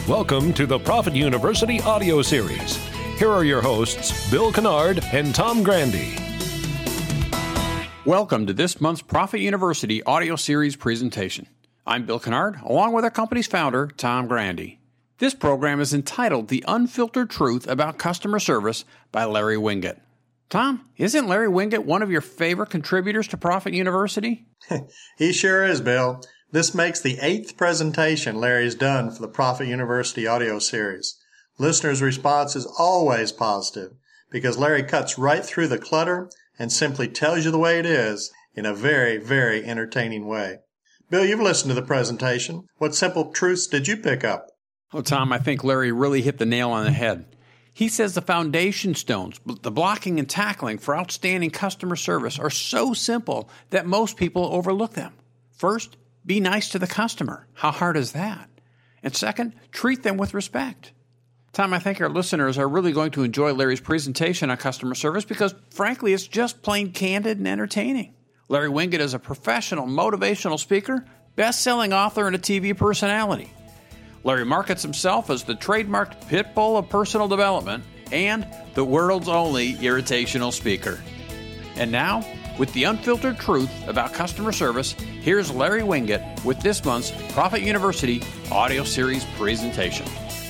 Welcome to the Prophet University audio series. Here are your hosts, Bill Kennard and Tom Grandy. Welcome to this month's Prophet University audio series presentation. I'm Bill Kennard, along with our company's founder, Tom Grandy. This program is entitled The Unfiltered Truth About Customer Service by Larry Winget. Tom, isn't Larry Winget one of your favorite contributors to Prophet University? He sure is, Bill. This makes the 8th presentation Larry's done for the Prophet University audio series. Listeners' response is always positive because Larry cuts right through the clutter and simply tells you the way it is in a very, very entertaining way. Bill, you've listened to the presentation. What simple truths did you pick up? Well, Tom, I think Larry really hit the nail on the head. He says the foundation stones, the blocking and tackling for outstanding customer service are so simple that most people overlook them. First, be nice to the customer. How hard is that? And second, treat them with respect. Tom, I think our listeners are really going to enjoy Larry's presentation on customer service because, frankly, it's just plain candid and entertaining. Larry Winget is a professional motivational speaker, best-selling author, and a TV personality. Larry markets himself as the trademarked pit bull of personal development and the world's only irritational speaker. And now, with the unfiltered truth about customer service, here's Larry Winget with this month's Prophet University audio series presentation.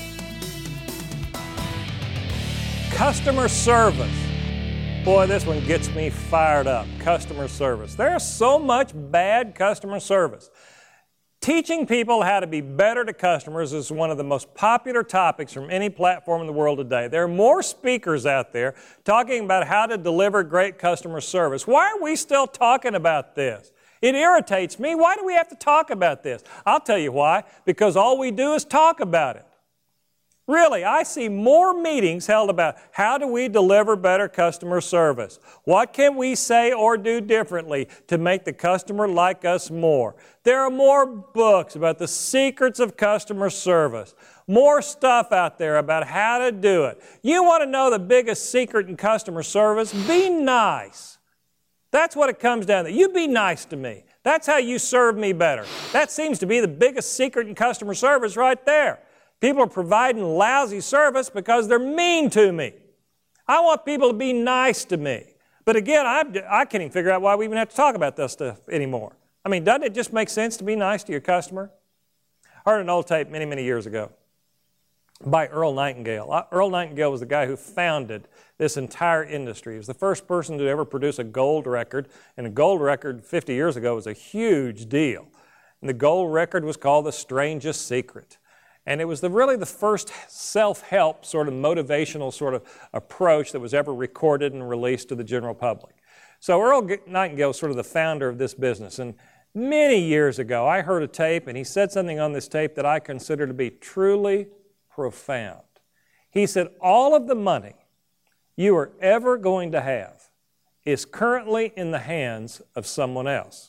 Customer service. Boy, this one gets me fired up. Customer service. There's so much bad customer service. Teaching people how to be better to customers is one of the most popular topics from any platform in the world today. There are more speakers out there talking about how to deliver great customer service. Why are we still talking about this? It irritates me. Why do we have to talk about this? I'll tell you why. Because all we do is talk about it. Really, I see more meetings held about how do we deliver better customer service? What can we say or do differently to make the customer like us more? There are more books about the secrets of customer service. More stuff out there about how to do it. You want to know the biggest secret in customer service? Be nice. That's what it comes down to. You be nice to me. That's how you serve me better. That seems to be the biggest secret in customer service right there. People are providing lousy service because they're mean to me. I want people to be nice to me. But again, I can't even figure out why we even have to talk about this stuff anymore. I mean, doesn't it just make sense to be nice to your customer? I heard an old tape many, many years ago by Earl Nightingale. Earl Nightingale was the guy who founded this entire industry. He was the first person to ever produce a gold record, and a gold record 50 years ago was a huge deal. And the gold record was called The Strangest Secret. And it was really the first self-help sort of motivational sort of approach that was ever recorded and released to the general public. So Earl Nightingale was sort of the founder of this business. And many years ago, I heard a tape, and he said something on this tape that I consider to be truly profound. He said, all of the money you are ever going to have is currently in the hands of someone else.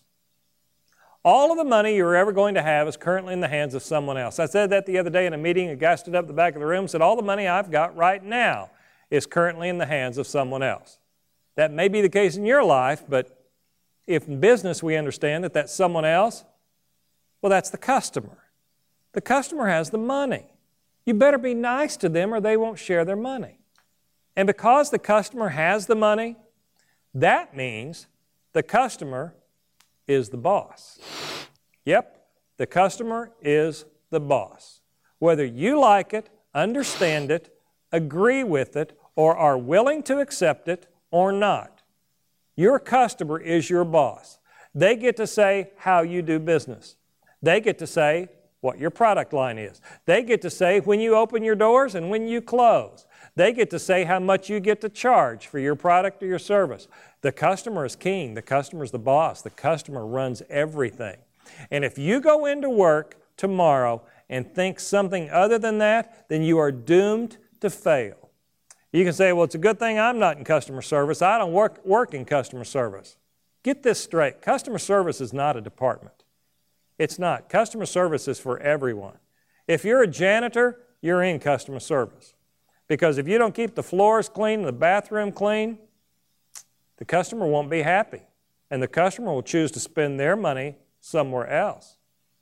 All of the money you're ever going to have is currently in the hands of someone else. I said that the other day in a meeting. A guy stood up at the back of the room and said, all the money I've got right now is currently in the hands of someone else. That may be the case in your life, but if in business we understand that that's someone else, well, that's the customer. The customer has the money. You better be nice to them or they won't share their money. And because the customer has the money, that means the customer is the boss. Yep, the customer is the boss. Whether you like it, understand it, agree with it, or are willing to accept it or not, your customer is your boss. They get to say how you do business. They get to say what your product line is. They get to say when you open your doors and when you close. They get to say how much you get to charge for your product or your service. The customer is king. The customer is the boss. The customer runs everything. And if you go into work tomorrow and think something other than that, then you are doomed to fail. You can say, well, it's a good thing I'm not in customer service. I don't work in customer service. Get this straight. Customer service is not a department. It's not. Customer service is for everyone. If you're a janitor, you're in customer service. Because if you don't keep the floors clean and the bathroom clean, the customer won't be happy. And the customer will choose to spend their money somewhere else.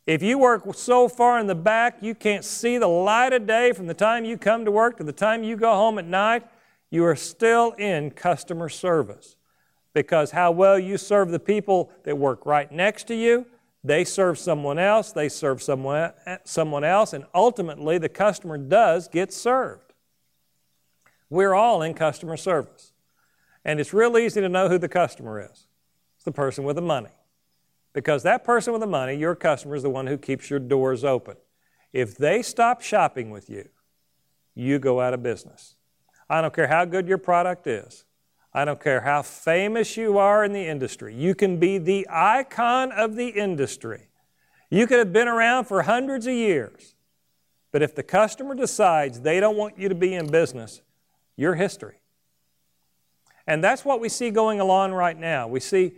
If you work so far in the back you can't see the light of day from the time you come to work to the time you go home at night, you are still in customer service. Because how well you serve the people that work right next to you, they serve someone else, they serve someone else, and ultimately the customer does get served. We're all in customer service. And it's real easy to know who the customer is. It's the person with the money. Because that person with the money, your customer, is the one who keeps your doors open. If they stop shopping with you, you go out of business. I don't care how good your product is. I don't care how famous you are in the industry. You can be the icon of the industry. You could have been around for hundreds of years. But if the customer decides they don't want you to be in business, you're history. And that's what we see going along right now. We see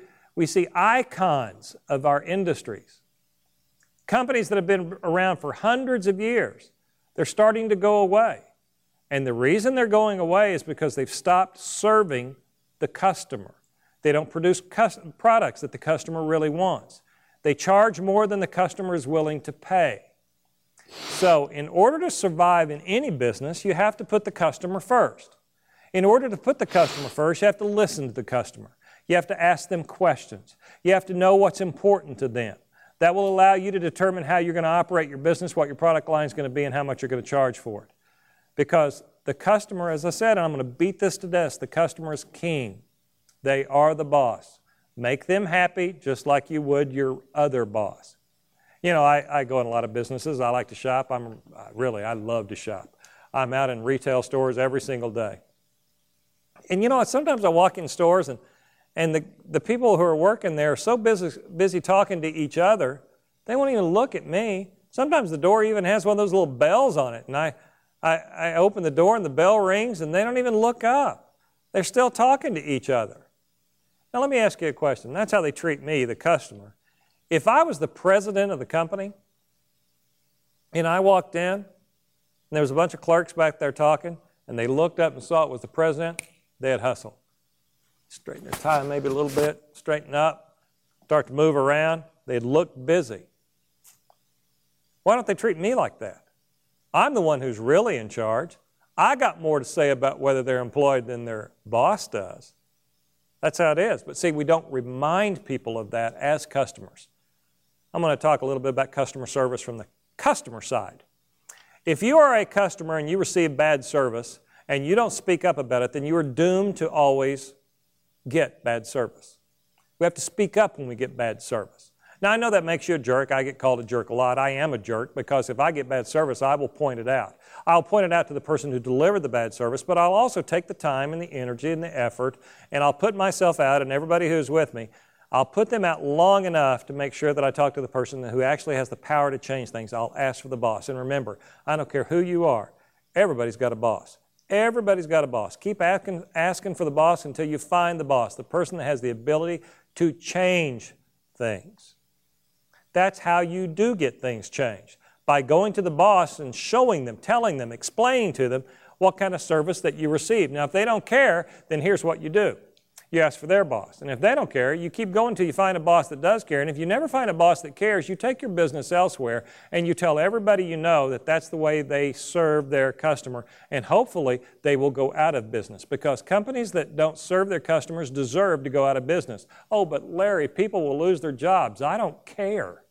icons of our industries. Companies that have been around for hundreds of years, they're starting to go away. And the reason they're going away is because they've stopped serving the customer. They don't produce products that the customer really wants. They charge more than the customer is willing to pay. So in order to survive in any business, you have to put the customer first. In order to put the customer first, you have to listen to the customer. You have to ask them questions. You have to know what's important to them. That will allow you to determine how you're going to operate your business, what your product line is going to be, and how much you're going to charge for it. Because the customer, as I said, and I'm going to beat this to death, the customer is king. They are the boss. Make them happy just like you would your other boss. You know, I go in a lot of businesses. I like to shop. I love to shop. I'm out in retail stores every single day. And you know, sometimes I walk in stores and the people who are working there are so busy talking to each other, they won't even look at me. Sometimes the door even has one of those little bells on it, and I open the door and the bell rings and they don't even look up. They're still talking to each other. Now let me ask you a question. That's how they treat me, the customer. If I was the president of the company and I walked in and there was a bunch of clerks back there talking and they looked up and saw it was the president, they'd hustle. Straighten their tie maybe a little bit, straighten up, start to move around. They'd look busy. Why don't they treat me like that? I'm the one who's really in charge. I got more to say about whether they're employed than their boss does. That's how it is. But see, we don't remind people of that as customers. I'm going to talk a little bit about customer service from the customer side. If you are a customer and you receive bad service and you don't speak up about it, then you are doomed to always get bad service. We have to speak up when we get bad service. Now, I know that makes you a jerk. I get called a jerk a lot. I am a jerk because if I get bad service, I will point it out. I'll point it out to the person who delivered the bad service, but I'll also take the time and the energy and the effort, and I'll put myself out and everybody who's with me, I'll put them out long enough to make sure that I talk to the person who actually has the power to change things. I'll ask for the boss. And remember, I don't care who you are. Everybody's got a boss. Everybody's got a boss. Keep asking for the boss until you find the boss, the person that has the ability to change things. That's how you do get things changed, by going to the boss and showing them, telling them, explaining to them what kind of service that you receive. Now, if they don't care, then here's what you do. You ask for their boss. And if they don't care, you keep going until you find a boss that does care. And if you never find a boss that cares, you take your business elsewhere and you tell everybody you know that that's the way they serve their customer. And hopefully, they will go out of business, because companies that don't serve their customers deserve to go out of business. Oh, but Larry, people will lose their jobs. I don't care.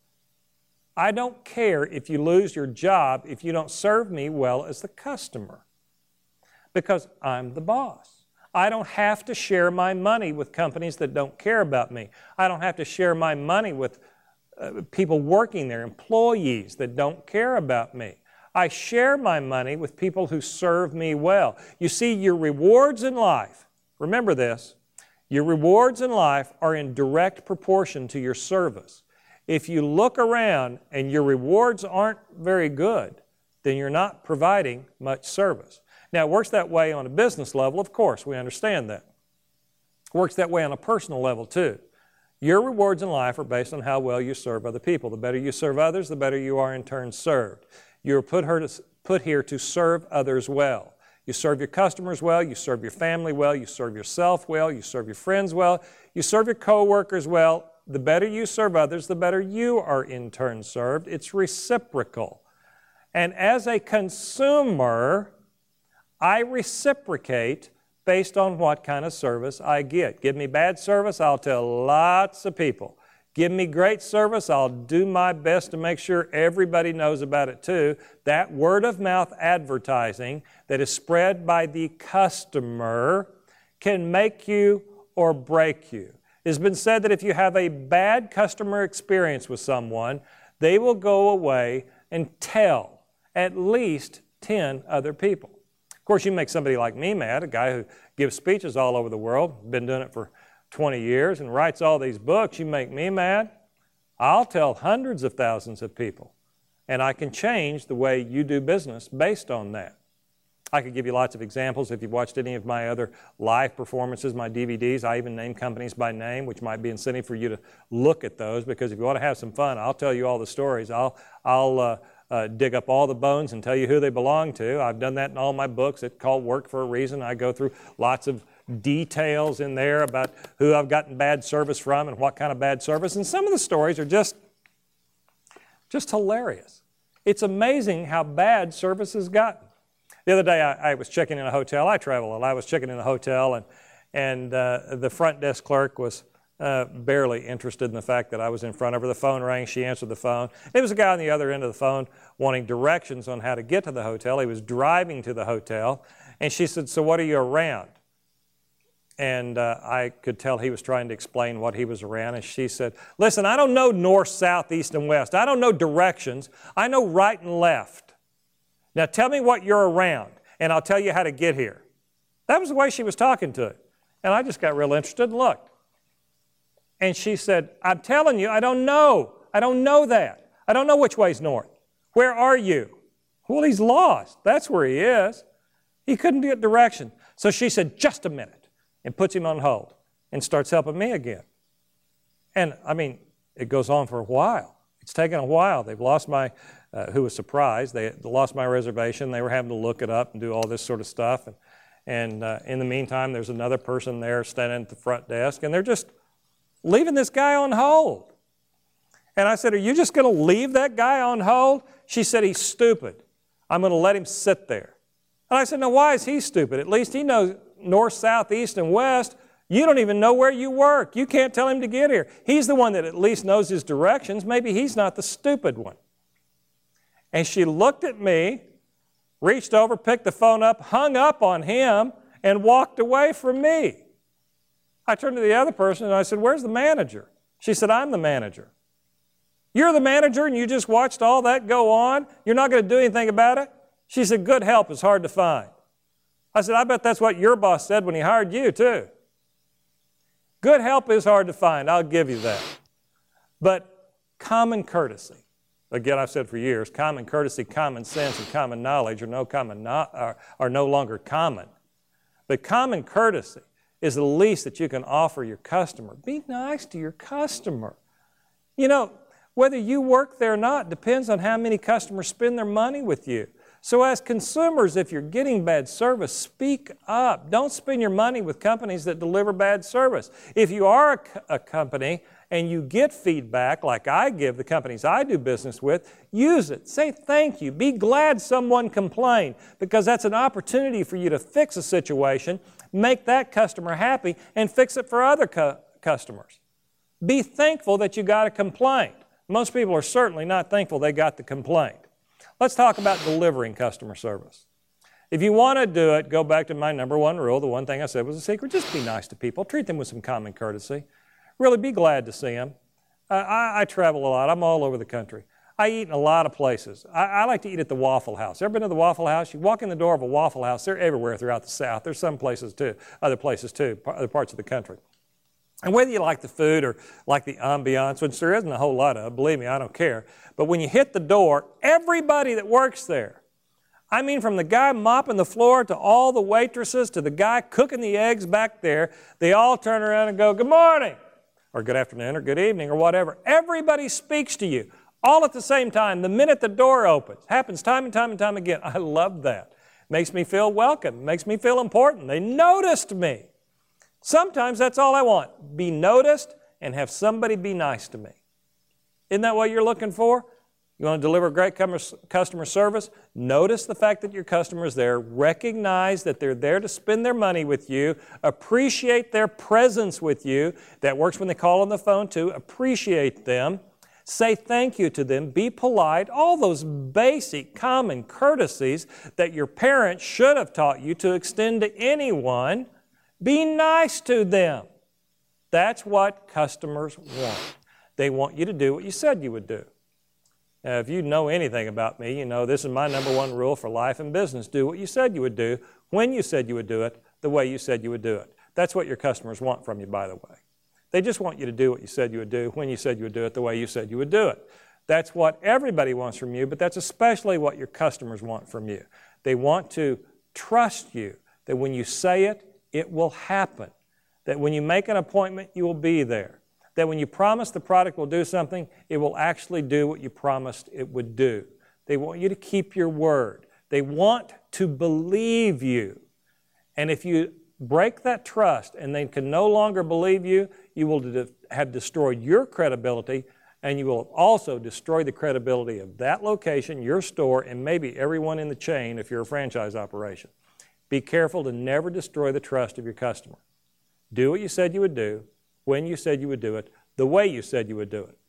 I don't care if you lose your job if you don't serve me well as the customer, because I'm the boss. I don't have to share my money with companies that don't care about me. I don't have to share my money with people working there, employees that don't care about me. I share my money with people who serve me well. You see, your rewards in life, remember this, your rewards in life are in direct proportion to your service. If you look around and your rewards aren't very good, then you're not providing much service. Now, it works that way on a business level, of course, we understand that. It works that way on a personal level, too. Your rewards in life are based on how well you serve other people. The better you serve others, the better you are in turn served. You're put here to serve others well. You serve your customers well, you serve your family well, you serve yourself well, you serve your friends well, you serve your co-workers well, the better you serve others, the better you are in turn served. It's reciprocal. And as a consumer, I reciprocate based on what kind of service I get. Give me bad service, I'll tell lots of people. Give me great service, I'll do my best to make sure everybody knows about it too. That word-of-mouth advertising that is spread by the customer can make you or break you. It's been said that if you have a bad customer experience with someone, they will go away and tell at least 10 other people. Of course, you make somebody like me mad, a guy who gives speeches all over the world, been doing it for 20 years and writes all these books. You make me mad, I'll tell hundreds of thousands of people. And I can change the way you do business based on that. I could give you lots of examples. If you've watched any of my other live performances, my DVDs, I even name companies by name, which might be incentive for you to look at those, because if you want to have some fun, I'll tell you all the stories. I'll dig up all the bones and tell you who they belong to. I've done that in all my books. It's called Work for a Reason. I go through lots of details in there about who I've gotten bad service from and what kind of bad service. And some of the stories are just hilarious. It's amazing how bad service has gotten. The other day I was checking in a hotel. I travel a lot. I was checking in a hotel and the front desk clerk was barely interested in the fact that I was in front of her. The phone rang. She answered the phone. There was a guy on the other end of the phone wanting directions on how to get to the hotel. He was driving to the hotel. And she said, "So what are you around?" And I could tell he was trying to explain what he was around. And she said, "Listen, I don't know north, south, east, and west. I don't know directions. I know right and left. Now tell me what you're around, and I'll tell you how to get here." That was the way she was talking to it. And I just got real interested and looked. And she said, "I'm telling you, I don't know. I don't know that. I don't know which way's north. Where are you?" Well, he's lost. That's where he is. He couldn't get direction. So she said, "Just a minute," and puts him on hold and starts helping me again. And, I mean, it goes on for a while. It's taken a while. They've lost my, who was surprised, they lost my reservation. They were having to look it up and do all this sort of stuff. And in the meantime, there's another person there standing at the front desk, and they're just leaving this guy on hold. And I said, "Are you just going to leave that guy on hold?" She said, "He's stupid. I'm going to let him sit there." And I said, "Now, why is he stupid? At least he knows north, south, east, and west. You don't even know where you work. You can't tell him to get here. He's the one that at least knows his directions. Maybe he's not the stupid one." And she looked at me, reached over, picked the phone up, hung up on him, and walked away from me. I turned to the other person and I said, "Where's the manager?" She said, "I'm the manager." "You're the manager and you just watched all that go on? You're not going to do anything about it?" She said, "Good help is hard to find." I said, "I bet that's what your boss said when he hired you too." Good help is hard to find, I'll give you that. But common courtesy, again I've said for years, common courtesy, common sense, and common knowledge are no longer common. But common courtesy is the least that you can offer your customer. Be nice to your customer. You know, whether you work there or not depends on how many customers spend their money with you. So as consumers, if you're getting bad service, speak up. Don't spend your money with companies that deliver bad service. If you are a company and you get feedback like I give the companies I do business with, use it. Say thank you. Be glad someone complained, because that's an opportunity for you to fix a situation, make that customer happy, and fix it for other customers. Be thankful that you got a complaint. Most people are certainly not thankful they got the complaint. Let's talk about delivering customer service. If you want to do it, go back to my number one rule. The one thing I said was a secret. Just be nice to people. Treat them with some common courtesy. Really be glad to see them. I travel a lot. I'm all over the country. I eat in a lot of places. I like to eat at the Waffle House. Ever been to the Waffle House? You walk in the door of a Waffle House. They're everywhere throughout the South. There's some places too, other places too, other parts of the country. And whether you like the food or like the ambiance, which there isn't a whole lot of, believe me, I don't care. But when you hit the door, everybody that works there, I mean from the guy mopping the floor to all the waitresses to the guy cooking the eggs back there, they all turn around and go, "Good morning," or "Good afternoon," or "Good evening," or whatever. Everybody speaks to you all at the same time the minute the door opens. Happens time and time and time again. I love that. Makes me feel welcome. Makes me feel important. They noticed me. Sometimes that's all I want. Be noticed and have somebody be nice to me. Isn't that what you're looking for? You want to deliver great customer service? Notice the fact that your customer is there. Recognize that they're there to spend their money with you. Appreciate their presence with you. That works when they call on the phone too. Appreciate them. Say thank you to them. Be polite. All those basic common courtesies that your parents should have taught you to extend to anyone. Be nice to them. That's what customers want. They want you to do what you said you would do. Now, if you know anything about me, you know this is my number one rule for life and business. Do what you said you would do, when you said you would do it, the way you said you would do it. That's what your customers want from you, by the way. They just want you to do what you said you would do, when you said you would do it, the way you said you would do it. That's what everybody wants from you, but that's especially what your customers want from you. They want to trust you, that when you say it, it will happen. That when you make an appointment, you will be there. That when you promise the product will do something, it will actually do what you promised it would do. They want you to keep your word. They want to believe you. And if you break that trust and they can no longer believe you, you will have destroyed your credibility, and you will also destroy the credibility of that location, your store, and maybe everyone in the chain if you're a franchise operation. Be careful to never destroy the trust of your customer. Do what you said you would do, when you said you would do it, the way you said you would do it.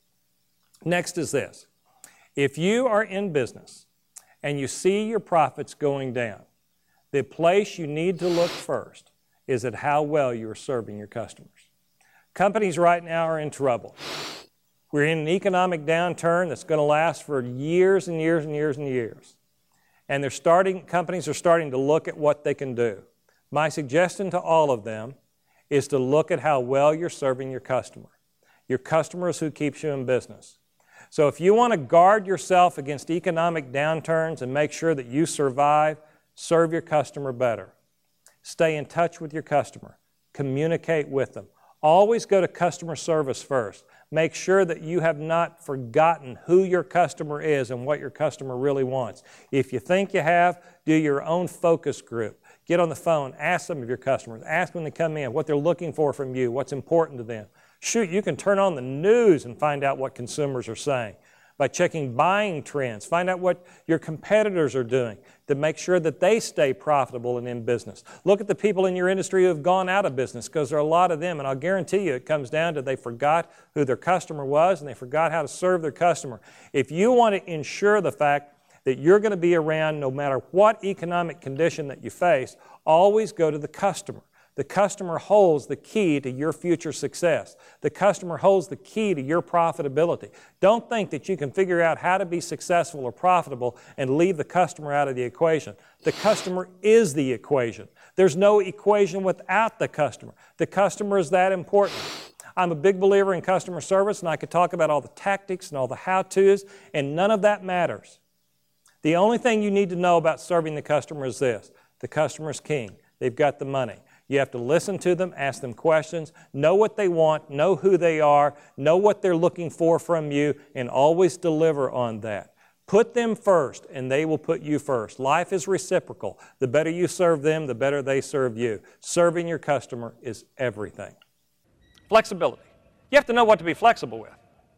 Next is this. If you are in business and you see your profits going down, the place you need to look first is at how well you are serving your customers. Companies right now are in trouble. We're in an economic downturn that's going to last for years and years and years and years. And companies are starting to look at what they can do. My suggestion to all of them is to look at how well you're serving your customer. Your customer is who keeps you in business. So if you want to guard yourself against economic downturns and make sure that you survive, serve your customer better. Stay in touch with your customer. Communicate with them. Always go to customer service first. Make sure that you have not forgotten who your customer is and what your customer really wants. If you think you have, do your own focus group. Get on the phone, ask some of your customers, ask when they come in what they're looking for from you, what's important to them. Shoot, you can turn on the news and find out what consumers are saying. By checking buying trends, find out what your competitors are doing to make sure that they stay profitable and in business. Look at the people in your industry who have gone out of business, because there are a lot of them, and I'll guarantee you it comes down to they forgot who their customer was and they forgot how to serve their customer. If you want to ensure the fact that you're going to be around no matter what economic condition that you face, always go to the customer. The customer holds the key to your future success. The customer holds the key to your profitability. Don't think that you can figure out how to be successful or profitable and leave the customer out of the equation. The customer is the equation. There's no equation without the customer. The customer is that important. I'm a big believer in customer service, and I could talk about all the tactics and all the how-tos, and none of that matters. The only thing you need to know about serving the customer is this. The customer's king. They've got the money. You have to listen to them, ask them questions, know what they want, know who they are, know what they're looking for from you, and always deliver on that. Put them first, and they will put you first. Life is reciprocal. The better you serve them, the better they serve you. Serving your customer is everything. Flexibility. You have to know what to be flexible with.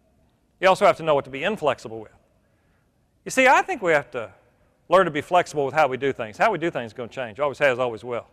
You also have to know what to be inflexible with. You see, I think we have to learn to be flexible with how we do things. How we do things is going to change. Always has, always will.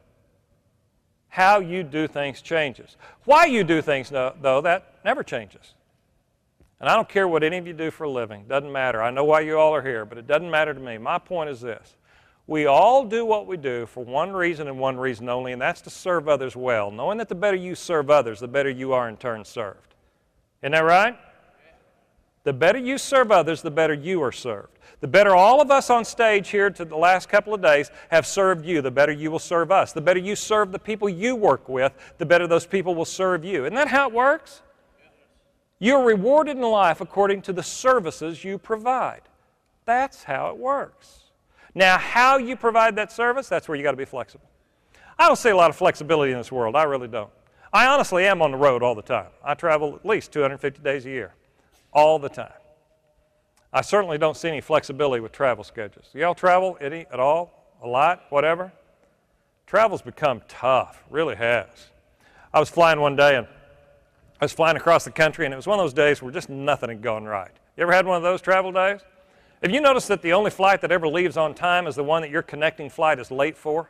How you do things changes. Why you do things, though, that never changes. And I don't care what any of you do for a living. Doesn't matter. I know why you all are here, but it doesn't matter to me. My point is this. We all do what we do for one reason and one reason only, and that's to serve others well, knowing that the better you serve others, the better you are in turn served. Isn't that right? The better you serve others, the better you are served. The better all of us on stage here to the last couple of days have served you, the better you will serve us. The better you serve the people you work with, the better those people will serve you. Isn't that how it works? You're rewarded in life according to the services you provide. That's how it works. Now, how you provide that service, that's where you got to be flexible. I don't see a lot of flexibility in this world. I really don't. I honestly am on the road all the time. I travel at least 250 days a year, all the time. I certainly don't see any flexibility with travel schedules. Y'all travel any at all? A lot? Whatever? Travel's become tough. Really has. I was flying one day, and I was flying across the country, and it was one of those days where just nothing had gone right. You ever had one of those travel days? Have you noticed that the only flight that ever leaves on time is the one that your connecting flight is late for?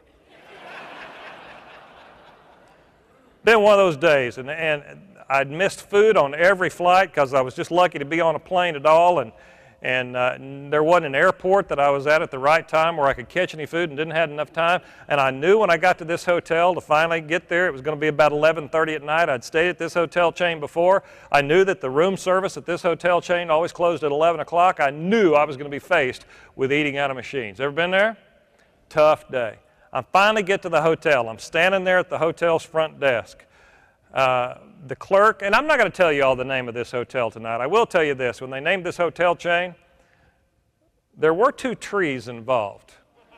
Been one of those days, and I'd missed food on every flight because I was just lucky to be on a plane at all, and there wasn't an airport that I was at the right time where I could catch any food and didn't have enough time. And I knew when I got to this hotel to finally get there, it was going to be about 11:30 at night. I'd stayed at this hotel chain before. I knew that the room service at this hotel chain always closed at 11 o'clock. I knew I was going to be faced with eating out of machines. Ever been there? Tough day. I finally get to the hotel. I'm standing there at the hotel's front desk. The clerk, and I'm not going to tell you all the name of this hotel tonight. I will tell you this. When they named this hotel chain, there were 2 trees involved.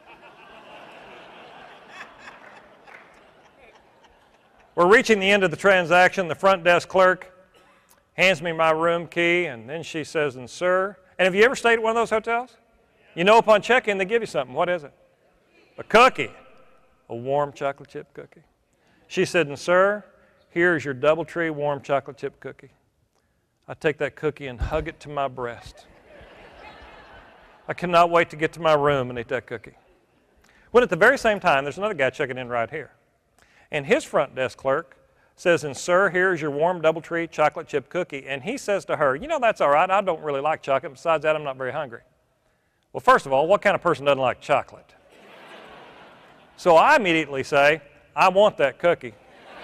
We're reaching the end of the transaction. The front desk clerk hands me my room key, and then she says, "And sir," and have you ever stayed at one of those hotels? You know upon check-in they give you something. What is it? A cookie. A warm chocolate chip cookie. She said, "And sir, here's your DoubleTree warm chocolate chip cookie." I take that cookie and hug it to my breast. I cannot wait to get to my room and eat that cookie. When at the very same time, there's another guy checking in right here. And his front desk clerk says, "And sir, here's your warm DoubleTree chocolate chip cookie." And he says to her, "You know, that's all right. I don't really like chocolate. Besides that, I'm not very hungry." Well, first of all, what kind of person doesn't like chocolate? So I immediately say, "I want that cookie."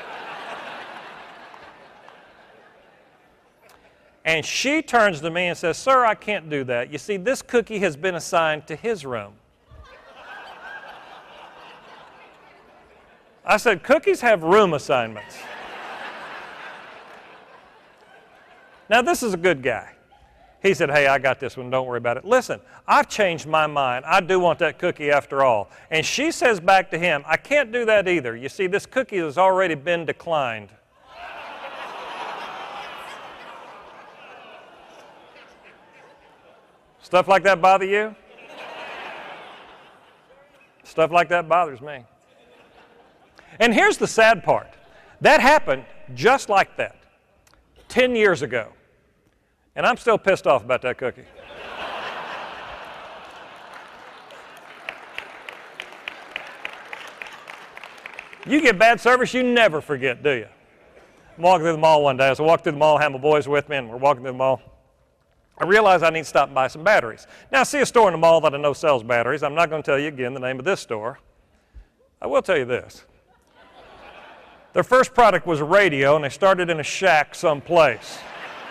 And she turns to me and says, "Sir, I can't do that. You see, this cookie has been assigned to his room." I said, "Cookies have room assignments." Now, this is a good guy. He said, "Hey, I got this one. Don't worry about it. Listen, I've changed my mind. I do want that cookie after all." And she says back to him, "I can't do that either. You see, this cookie has already been declined." Stuff like that bother you? Stuff like that bothers me. And here's the sad part. That happened just like that 10 years ago. And I'm still pissed off about that cookie. You get bad service, you never forget, do you? I'm walking through the mall one day. So I walked through the mall, had my boys with me, and we're walking through the mall. I realized I need to stop and buy some batteries. Now, I see a store in the mall that I know sells batteries. I'm not going to tell you again the name of this store. I will tell you this. Their first product was a radio, and they started in a shack someplace.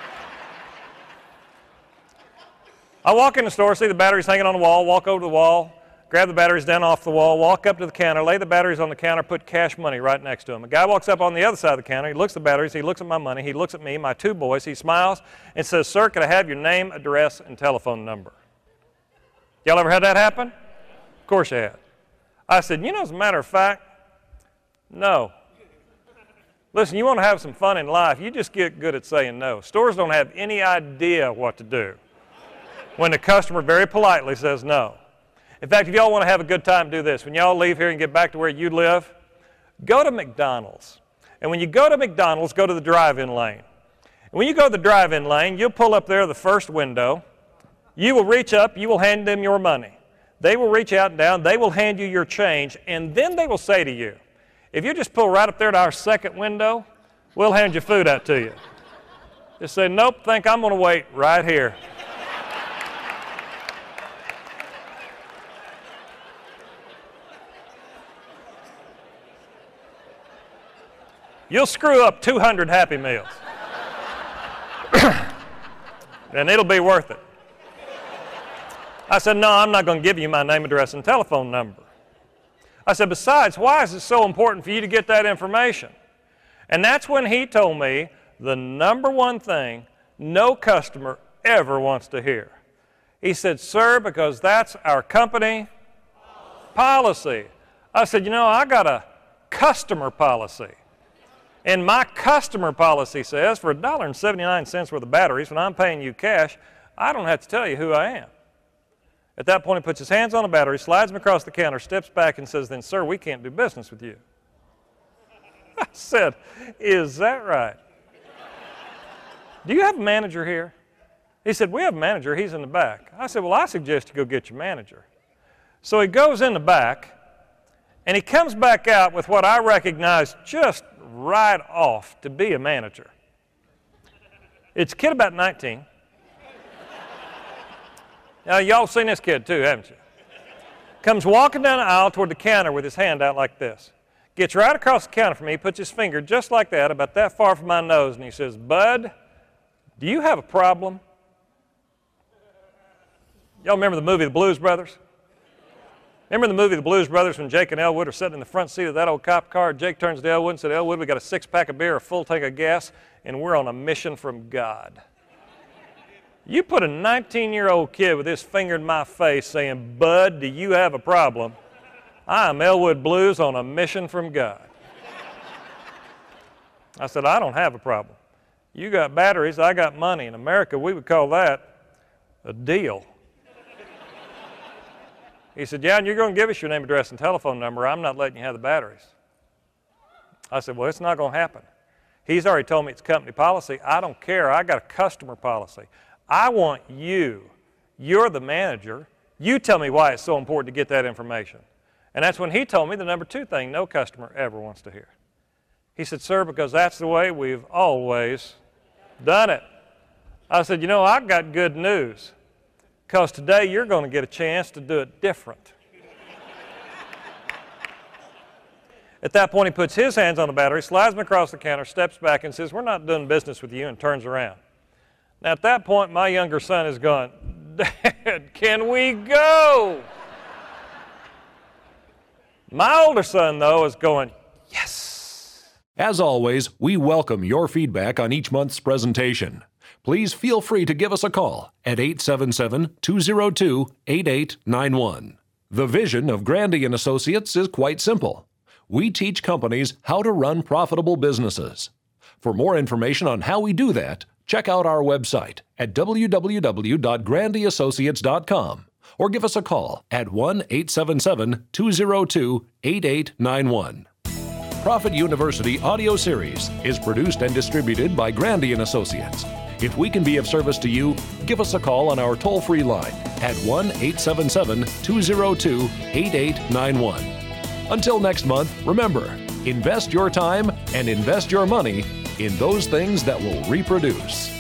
I walk in the store, see the batteries hanging on the wall, walk over to the wall, grab the batteries down off the wall, walk up to the counter, lay the batteries on the counter, put cash money right next to them. A guy walks up on the other side of the counter, he looks at the batteries, he looks at my money, he looks at me, my 2 boys, he smiles and says, "Sir, could I have your name, address, and telephone number?" Y'all ever had that happen? Of course you had. I said, "You know, as a matter of fact, no. Listen, you want to have some fun in life, you just get good at saying no. Stores don't have any idea what to do when the customer very politely says no. In fact, if y'all want to have a good time, do this. When y'all leave here and get back to where you live, go to McDonald's. And when you go to McDonald's, go to the drive-in lane. And when you go to the drive-in lane, you'll pull up there the first window. You will reach up, you will hand them your money. They will reach out and down, they will hand you your change, and then they will say to you, if you just pull right up there to our second window, we'll hand your food out to you. Just say, "Nope, think I'm going to wait right here." You'll screw up 200 Happy Meals. And it'll be worth it. I said, "No, I'm not going to give you my name, address, and telephone number." I said, "Besides, why is it so important for you to get that information?" And that's when he told me the number one thing no customer ever wants to hear. He said, "Sir, because that's our company policy." I said, "You know, I got a customer policy. And my customer policy says for $1.79 worth of batteries, when I'm paying you cash, I don't have to tell you who I am." At that point, he puts his hands on the battery, slides them across the counter, steps back and says, "Then, sir, we can't do business with you." I said, "Is that right?" do you have a manager here? He said, we have a manager. He's in the back. I said, well, I suggest you go get your manager. So he goes in the back, and he comes back out with what I recognize just right off to be a manager. It's a kid about 19. Now, y'all seen this kid too, haven't you? Comes walking down the aisle toward the counter with his hand out like this. Gets right across the counter from me, puts his finger just like that, about that far from my nose, and he says, Bud, do you have a problem? Y'all remember the movie The Blues Brothers? Remember the movie The Blues Brothers when Jake and Elwood are sitting in the front seat of that old cop car? Jake turns to Elwood and said, Elwood, we got a 6-pack of beer, a full tank of gas, and we're on a mission from God. You put a 19-year-old kid with his finger in my face saying, Bud, do you have a problem? I'm Elwood Blues on a mission from God. I said, I don't have a problem. You got batteries, I got money. In America, we would call that a deal. He said, yeah, and you're going to give us your name, address, and telephone number. I'm not letting you have the batteries. I said, well, it's not going to happen. He's already told me it's company policy. I don't care. I got a customer policy. I want you. You're the manager. You tell me why it's so important to get that information. And that's when he told me the number 2 thing no customer ever wants to hear. He said, sir, because that's the way we've always done it. I said, you know, I've got good news. Because today you're going to get a chance to do it different. At that point, he puts his hands on the battery, slides them across the counter, steps back and says, we're not doing business with you, and turns around. Now, at that point, my younger son is going, Dad, can we go? My older son, though, is going, yes. As always, we welcome your feedback on each month's presentation. Please feel free to give us a call at 877-202-8891. The vision of Grandy & Associates is quite simple. We teach companies how to run profitable businesses. For more information on how we do that, check out our website at www.grandyassociates.com or give us a call at 1-877-202-8891. Profit University Audio Series is produced and distributed by Grandy & Associates. If we can be of service to you, give us a call on our toll-free line at 1-877-202-8891. Until next month, remember, invest your time and invest your money in those things that will reproduce.